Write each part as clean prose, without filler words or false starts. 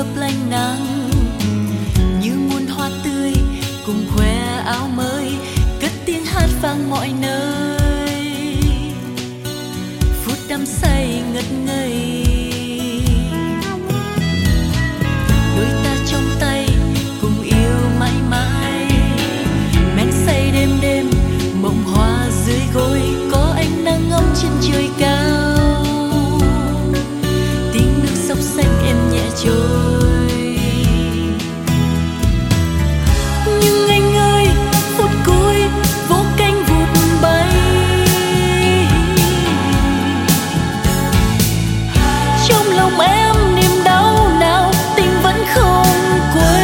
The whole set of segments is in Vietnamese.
lấp lánh nắng, như muôn hoa tươi cùng khoe áo mới, cất tiếng hát vang mọi nơi. Phút đắm say ngất ngây, đôi ta trong tay cùng yêu mãi mãi. Men say đêm đêm mộng hoa dưới gối, có ánh nắng ấm trên trời cao. Tiếng nước dốc xanh êm nhẹ trôi. Nhưng anh ơi, phút cuối vô cánh vụt bay. Trong lòng em niềm đau nào tình vẫn không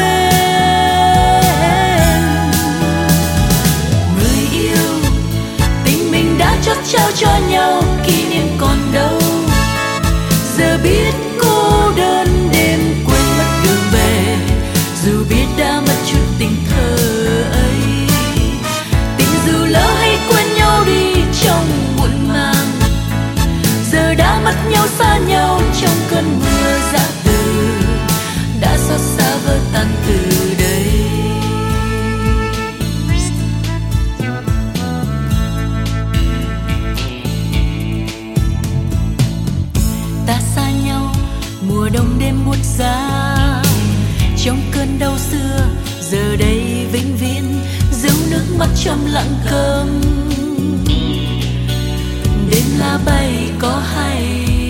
quên. Người yêu, tình mình đã chót trao cho nhau, kỷ niệm còn đâu. Giờ biết cô đơn đêm quên mất đường về, dù biết đã mất chút tình thơ ấy. Tình dù lỡ hay quên nhau đi trong muộn màng, giờ đã mất nhau xa nhau trong cơn mưa dã từ, đã xót xa vỡ tan từ đây. Ta xa nhau mùa đông đêm buốt giá, trong cơn đau xưa giờ đây vĩnh viễn giấu nước mắt trong lặng câm. Đêm lá bay có hay,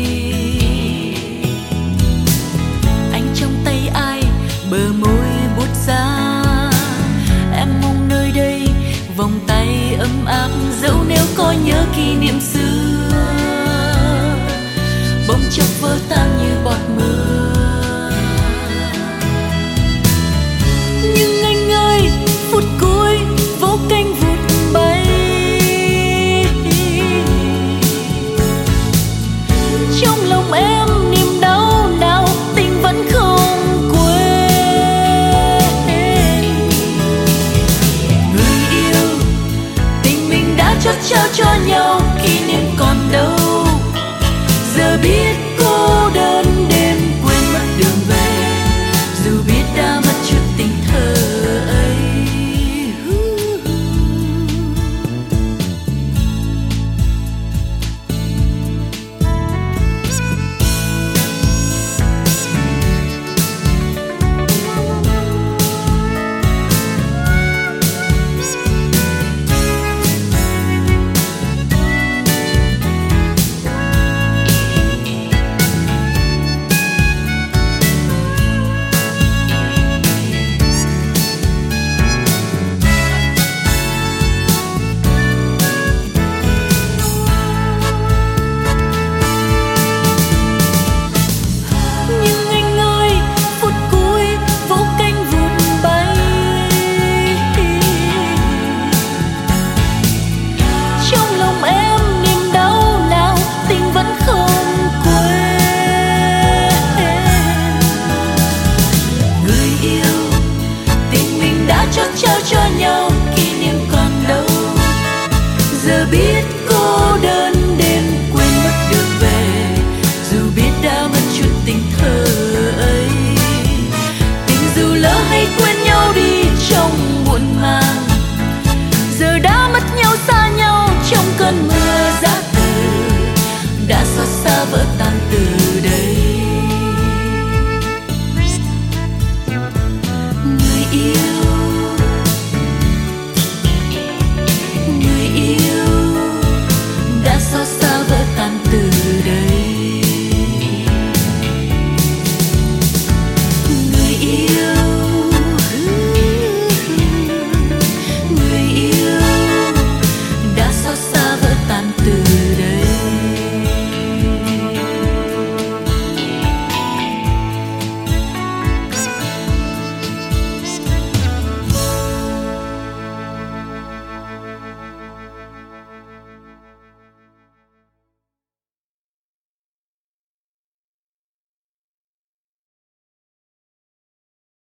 anh trong tay ai bờ môi buốt giá. Em mong nơi đây vòng tay ấm áp, dẫu nếu có nhớ kỷ niệm xưa bỗng chốc vỡ tan như bọt mưa. Nhưng anh ơi, phút cuối vô cánh vụt bay. Trong lòng em niềm đau nào tình vẫn không quên. Người yêu, tình mình đã chót trao cho nhau, kỷ niệm còn đâu. Giờ biết cô đơn đêm quên mất đường về, dù biết đã mất chút tình thơ ấy. Trao cho nhau kỷ niệm còn đâu. Giờ biết